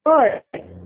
Oi.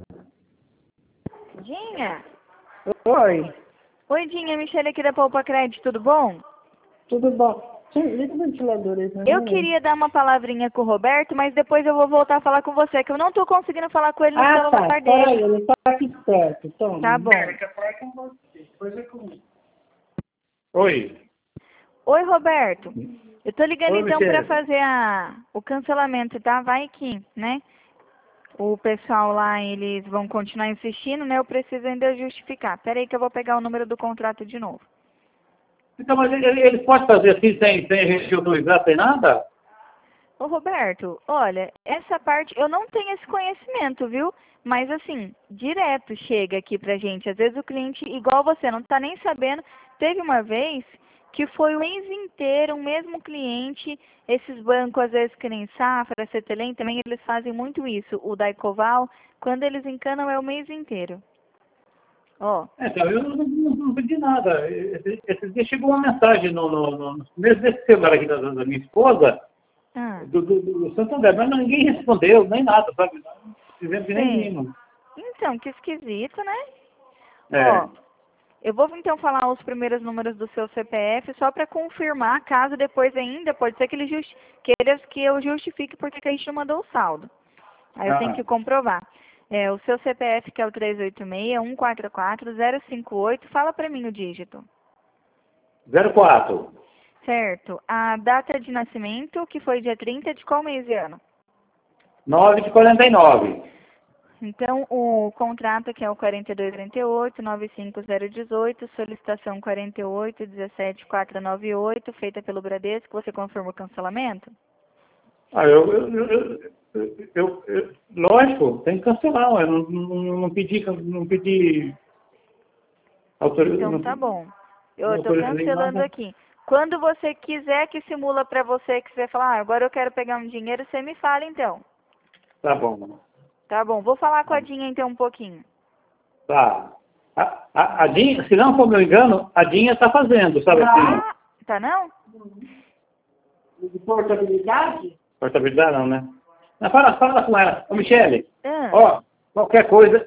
Dinha? Oi. Oi, Dinha, Michele aqui da Poupa Crédito, tudo bom? Tudo bom? Liga o ventilador aí, tá Eu vendo? queria dar uma palavrinha com o Roberto, mas depois eu vou voltar a falar com você, que eu não tô conseguindo falar com ele no celular Tá. dele. Peraí, ele tá aqui perto. Toma. Tá bom. Depois é comigo. Oi. Oi, Roberto. Eu tô ligando Oi, então pra Michele. fazer o cancelamento, tá? Vai que, né? O pessoal lá, eles vão continuar insistindo, né? Eu preciso ainda justificar. Pera aí que eu vou pegar o número do contrato de novo. Então, mas ele pode fazer assim sem a gente autorizar, sem nada? Ô, Roberto, olha, essa parte eu não tenho esse conhecimento, viu? Mas assim, direto chega aqui pra gente. Às vezes o cliente, igual você, não tá nem sabendo. Teve uma vez que foi o mês inteiro, o mesmo cliente, esses bancos, às vezes que nem Safra, Cetelem, também eles fazem muito isso. O Daicoval, quando eles encanam é o mês inteiro. Ó, Então, eu não pedi nada. Esse dia chegou uma mensagem no mesmo desse celular aqui da minha esposa, ah, do Santander, mas ninguém respondeu, nem nada, sabe? Não fizemos nem sei. mínimo. Então, que esquisito, né? É. Ó, eu vou então falar os primeiros números do seu CPF só para confirmar, caso depois ainda, pode ser que ele queira que eu justifique porque que a gente não mandou o saldo. Aí eu tenho que comprovar. O seu CPF, que é o 386-144-058, fala para mim o dígito. 04. Certo. A data de nascimento, que foi dia 30 de qual mês e ano? 9 de 49. Então, o contrato, que é o 4238-95018, solicitação 48-17498, feita pelo Bradesco, você confirma o cancelamento? Ah, lógico, tem que cancelar, eu não pedi autorização. Então, tá bom. Eu Não estou autorizei cancelando nada. aqui. Quando você quiser que simula para você, que você falar, agora eu quero pegar um dinheiro, você me fala então. Tá bom. Tá bom, vou falar com a Dinha então um pouquinho. Tá. A Dinha, se não for meu engano, a Dinha está fazendo, sabe assim? Ah, tá não? De portabilidade? Portabilidade não, né? Mas fala com ela. Ô, Michele, Ah, ó, qualquer coisa,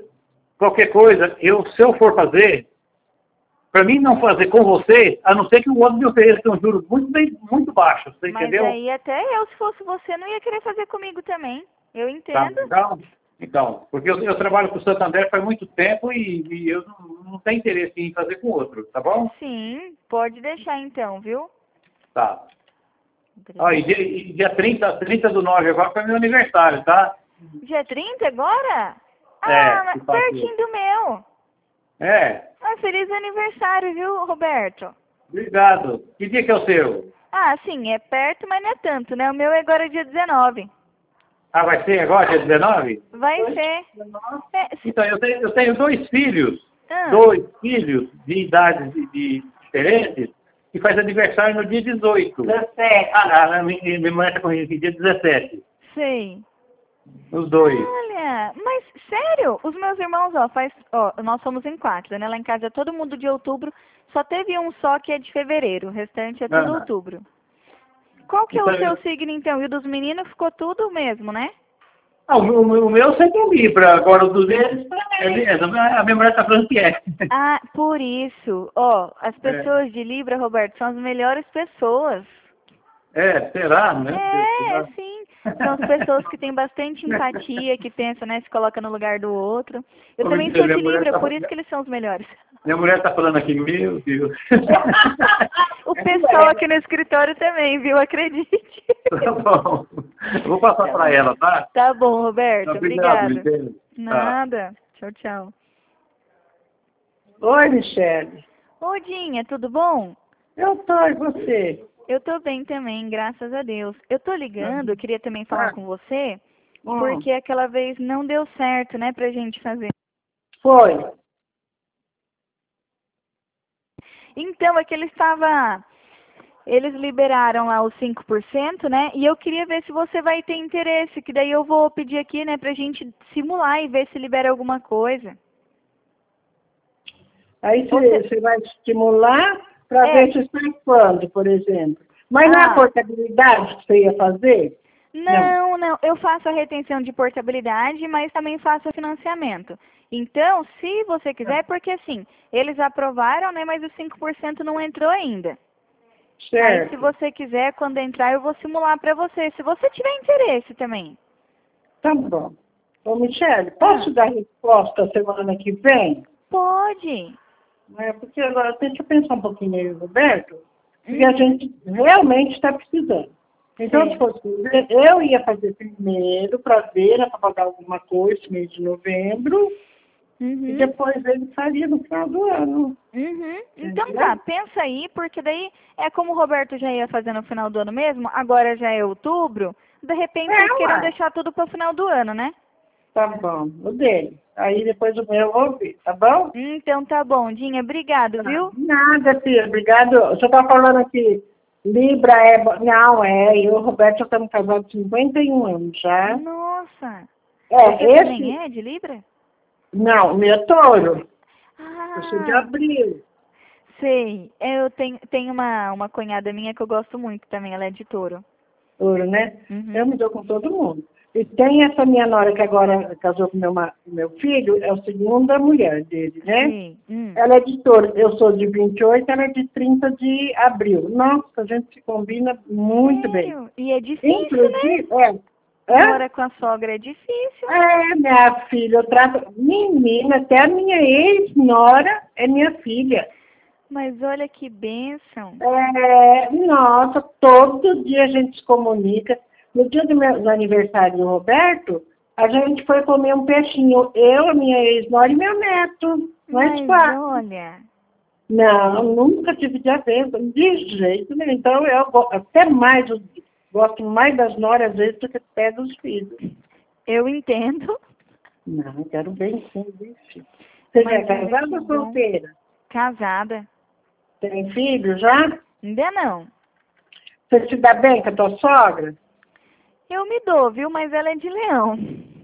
se eu for fazer, para mim não fazer com você, a não ser que o outro me ofereça um juro muito baixo, você mas entendeu? aí até eu, se fosse você, não ia querer fazer comigo também. Eu Tá, entendo. então, porque eu trabalho com o Santander faz muito tempo e eu não tenho interesse em fazer com outro, tá bom? Sim, pode deixar então, viu? Tá. Ó, e dia 30 do 9 agora foi meu aniversário, tá? Dia 30 agora? É, Ah, mas que passou. pertinho do meu. É, Ah, feliz aniversário, viu, Roberto? obrigado. Que dia que é o seu? Ah, sim, é perto, mas não é tanto, né? O meu é agora dia 19. Ah, vai ser agora, dia 19? Vai ser. Então, eu tenho dois filhos Ah, de idades diferentes, que faz aniversário no dia 18. 17. Minha mulher está correndo aqui, dia 17. sei. Os dois. Olha, mas sério, os meus irmãos, nós somos em 4, né? Lá em casa é todo mundo de outubro, só teve um só que é de fevereiro, o restante é tudo Ah, outubro. Qual que é então, o seu signo então? E o dos meninos ficou tudo mesmo, né? o meu sempre é Libra, agora o dos deles a minha mulher está falando que é. Ah, por isso. Ó, as É, pessoas de Libra, Roberto, são as melhores pessoas. será? Meu Deus, É, será? sim. São as pessoas que têm bastante empatia, que pensam, né, se coloca no lugar do outro. Eu Ô, também mentira, sou de Libra, por isso que eles são os melhores. minha mulher tá falando aqui, meu Deus. O pessoal aqui no escritório também, viu? Acredite. Tá bom. Eu vou passar para ela, tá? Tá bom, Roberto. Obrigado, Obrigada. Michele. Tá. Nada. Tchau, tchau. Oi, Michele. Ô, Dinha, tudo bom? Eu tô, e você? Eu tô bem também, graças a Deus. Eu tô ligando, eu queria também falar com você, porque aquela vez não deu certo, né, pra gente fazer. Foi. Então, é que eles liberaram lá os 5%, né, e eu queria ver se você vai ter interesse, que daí eu vou pedir aqui, né, pra gente simular e ver se libera alguma coisa. Aí você vai estimular para ver se sai quando, por exemplo. Mas na portabilidade que você ia fazer? Não. Eu faço a retenção de portabilidade, mas também faço o financiamento. Então, se você quiser, porque assim, eles aprovaram, né, mas os 5% não entrou ainda. Certo. Aí, se você quiser, quando entrar, eu vou simular para você, se você tiver interesse também. Tá bom. Ô, Michele, posso dar resposta semana que vem? Pode. Porque agora deixa eu pensar um pouquinho aí, Roberto, porque a gente realmente está precisando. Então, se fosse eu ia fazer primeiro para ver, para pagar alguma coisa no mês de novembro, e depois ele faria no final do ano. Então tá, pensa aí, porque daí é como o Roberto já ia fazer no final do ano mesmo, agora já é outubro, de repente eles queiram deixar tudo para o final do ano, né? Tá bom, o dele. Aí depois o meu eu vou ouvir, tá bom? Então tá bom, Dinha, obrigado, viu? Nada, filha, obrigado. Você tá falando aqui, Libra é... Não, eu e o Roberto já estamos casados há 51 anos já. Nossa! Você Esse... também é de Libra? Não, o meu é touro. Ah, Eu sou de abril. sei. Eu tenho uma cunhada minha que eu gosto muito também, ela é de touro. Touro, né? Eu me dou com todo mundo. E tem essa minha nora que agora casou com meu filho, é a segunda mulher dele, né? Sim. Ela é de touro, eu sou de 28, ela é de 30 de abril. Nossa, a gente se combina muito bem. E é difícil, Inclusive, né? Mora com a sogra é difícil. Minha filha, eu trato... Menina, até a minha ex-nora é minha filha. Mas olha que bênção. Nossa, todo dia a gente se comunica. No dia do aniversário do Roberto, a gente foi comer um peixinho. Eu, a minha ex-nora e meu neto. Mas olha... Não, nunca tive diabetes, de jeito nenhum. Então, eu gosto mais das noras, às vezes, do que até dos filhos. Eu entendo. Não, quero bem sim, vixe. Você é casada ou solteira? Casada. Tem filho já? Ainda não. Você se dá bem com a tua sogra? Eu me dou, viu? Mas ela é de Leão.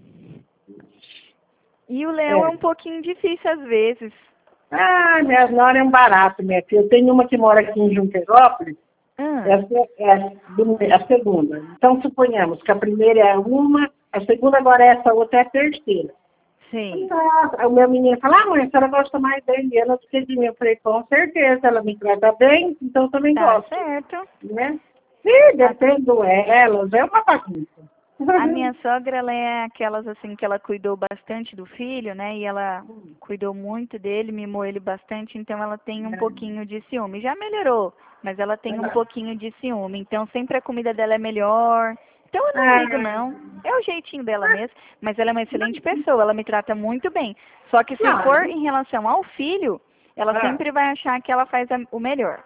E o Leão é um pouquinho difícil às vezes. Minha nora é um barato, minha filha. Eu tenho uma que mora aqui em Junquerópolis. Essa é a segunda. Então, suponhamos que a primeira é uma, a segunda agora é essa outra é a terceira. Sim. Nossa, o meu menino fala, mãe, a senhora gosta mais da Eliana do que de mim. Eu falei, com certeza, ela me trata bem, então eu também gosto. Tá certo. Né? E dependo elas, é uma bagunça. A minha sogra, ela é aquelas assim que ela cuidou bastante do filho, né? E ela cuidou muito dele, mimou ele bastante, então ela tem um pouquinho de ciúme. Já melhorou, mas ela tem um pouquinho de ciúme. Então sempre a comida dela é melhor. Então eu não ligo não. É o jeitinho dela mesmo, mas ela é uma excelente pessoa, ela me trata muito bem. Só que se for em relação ao filho, ela sempre vai achar que ela faz o melhor.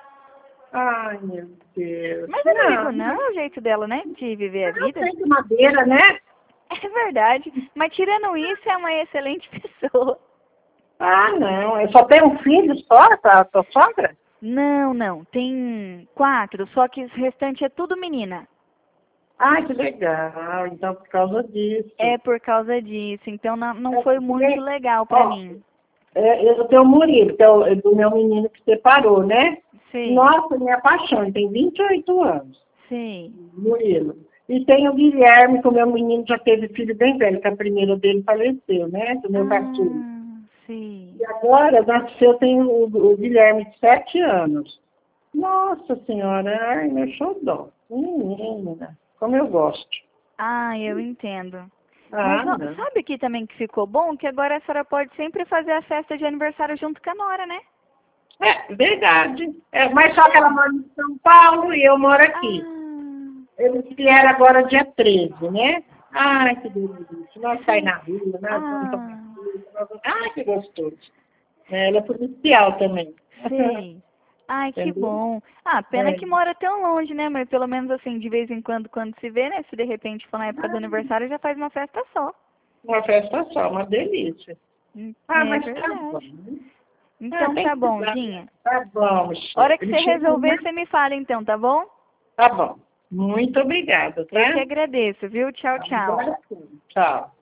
Ai, meu Deus. Mas eu não ligo não, é o jeito dela, né? De viver a vida. Tem de madeira, né? É verdade. Mas tirando isso, é uma excelente pessoa. Não. Eu só tenho um filho só, a tua sogra? Não. Tem 4, só que o restante é tudo menina. Que legal. Então, por causa disso. É por causa disso. Então, não foi muito legal pra mim. Eu tenho o Murilo, que é do meu menino que separou, né? Sim. Nossa, minha paixão, ele tem 28 anos. Sim. Murilo. E tem o Guilherme, que o meu menino já teve filho bem velho, que a primeira dele faleceu, né? Do meu partido. Sim. E agora nasceu, tem o Guilherme de 7 anos. Nossa Senhora, meu xodó. Menina, como eu gosto. Eu entendo. Mas sabe aqui também que ficou bom? Que agora a senhora pode sempre fazer a festa de aniversário junto com a nora, né? Verdade. Mas só que ela mora em São Paulo e eu moro aqui. Eles vieram agora dia 13, né? Ai, que delícia. Nós saímos na rua, que gostoso. Ela é policial também. Sim. Ai, que bom. Pena que mora tão longe, né? Mas pelo menos assim, de vez em quando se vê, né? Se de repente for na época do aniversário, já faz uma festa só. Uma festa só, uma delícia. Mas verdade. tá bom. Então tá bom, Dinha. Tá bom, hora que você resolver, você me fala então, tá bom? Tá bom. Muito obrigada, tá? Eu que agradeço, viu? Tchau, tchau. Tchau.